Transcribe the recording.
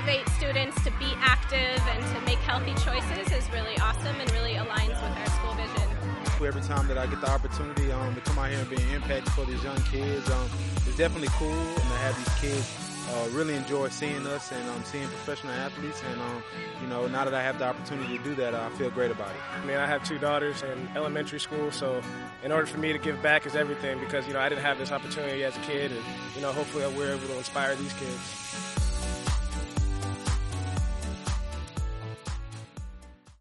motivate students to be active and to make healthy choices is really awesome and really aligns with our school vision. Every time that I get the opportunity to come out here and be an impact for these young kids, it's definitely cool and to have these kids really enjoy seeing us and seeing professional athletes. And, now that I have the opportunity to do that, I feel great about it. I mean, I have 2 daughters in elementary school, so in order for me to give back is everything because, I didn't have this opportunity as a kid, and, hopefully we're able to inspire these kids.